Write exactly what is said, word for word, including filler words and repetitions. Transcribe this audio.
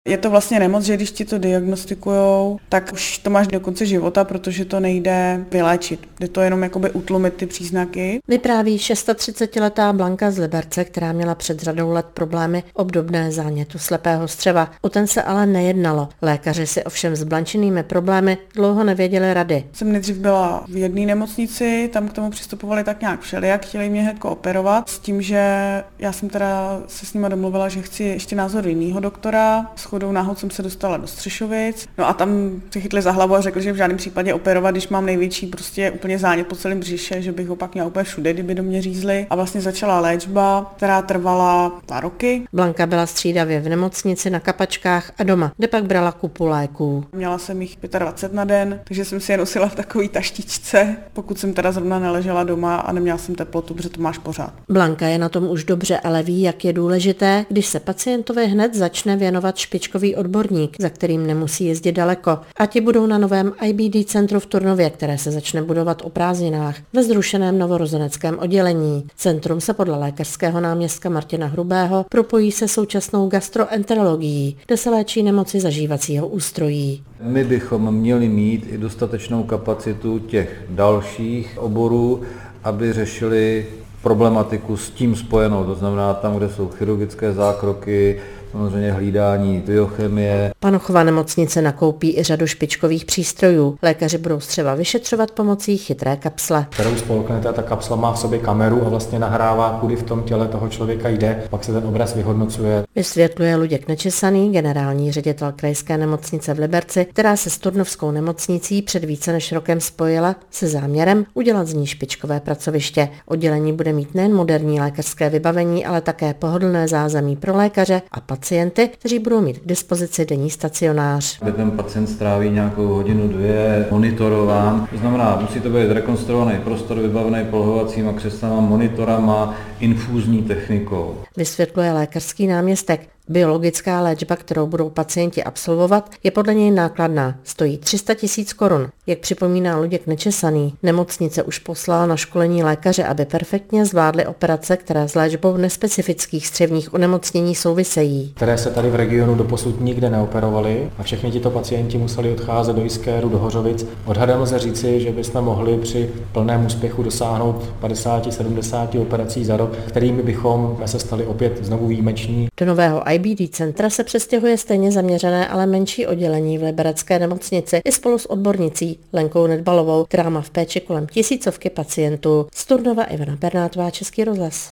Je to vlastně nemoc, že když ti to diagnostikujou, tak už to máš do konce života, protože to nejde vyléčit. Jde to jenom jakoby utlumit ty příznaky. Vypráví třicetišestiletá Blanka z Liberce, která měla před řadou let problémy obdobné zánětu slepého střeva. O ten se ale nejednalo. Lékaři si ovšem s Blančinými problémy dlouho nevěděli rady. Jsem nejdřív byla v jedné nemocnici, tam k tomu přistupovali tak nějak všelijak, chtěli mě hned operovat s tím, že já jsem teda se s nima domluvila, že chci ještě názor jiného doktora. Shodou náhod jsem se dostala do Střešovic. No a tam se chytli za hlavu a řekli, že v žádném případě operovat, když mám největší prostě úplně zánět po celém břiše, že bych ho pak měla úplně všude, kdyby do mě řízli. A vlastně začala léčba, která trvala dva roky. Blanka byla střídavě v nemocnici, na kapačkách a doma, kde pak brala kupu léků. Měla jsem jich dvacet pět na den, takže jsem si je nosila v takové taštičce, pokud jsem teda zrovna neležela doma a neměla jsem teplotu, protože to máš pořád. Blanka je na tom už dobře, ale ví, jak je důležité, když se pacientovi hned začne věnovat špičkový odborník, za kterým nemusí jezdit daleko. A ti budou na novém I B D centru v Turnově, které se začne budovat o prázdninách ve zrušeném novorozeneckém oddělení. Centrum se podle lékařského náměstka Martina Hrubého propojí se současnou gastroenterologií, kde se léčí nemoci zažívacího ústrojí. My bychom měli mít i dostatečnou kapacitu těch dalších oborů, aby řešili problematiku s tím spojenou, to znamená tam, kde jsou chirurgické zákroky, samozřejmě hlídání biochemie. Panochová nemocnice nakoupí i řadu špičkových přístrojů. Lékaři budou střeva vyšetřovat pomocí chytré kapsle. Kterou spolknete, ta kapsla má v sobě kameru a vlastně nahrává, kudy v tom těle toho člověka jde, pak se ten obraz vyhodnocuje. Vysvětluje Luděk Nečesaný, generální ředitel krajské nemocnice v Liberci, která se s turnovskou nemocnicí před více než rokem spojila se záměrem udělat z ní špičkové pracoviště. Oddělení bude mít nejen moderní lékařské vybavení, ale také pohodlné zázemí pro lékaře a pacienty, kteří budou mít k dispozici denní stacionář. Kde ten pacient stráví nějakou hodinu, dvě monitorován. To znamená, musí to být rekonstruovaný prostor vybavený polohovacíma křeslama, monitorama, infúzní technikou. Vysvětluje lékařský náměstek. Biologická léčba, kterou budou pacienti absolvovat, je podle něj nákladná. Stojí tři sta tisíc korun. Jak připomíná Luděk Nečesaný, nemocnice už poslala na školení lékaře, aby perfektně zvládly operace, které s léčbou nespecifických střevních onemocnění souvisejí. Které se tady v regionu doposud nikde neoperovaly a všechny tito pacienti museli odcházet do Jiskéru, do Hořovic. Odhadem lze říci, že bychom mohli při plném úspěchu dosáhnout padesát až sedmdesát operací za rok, kterými bychom se stali opět znovu výjimeční. Do nového I B D centra se přestěhuje stejně zaměřené, ale menší oddělení v liberecké nemocnici i spolu s odbornicí Lenkou Nedbalovou, která má v péči kolem tisícovky pacientů. Z Turnova Ivana Bernátová, Český rozhlas.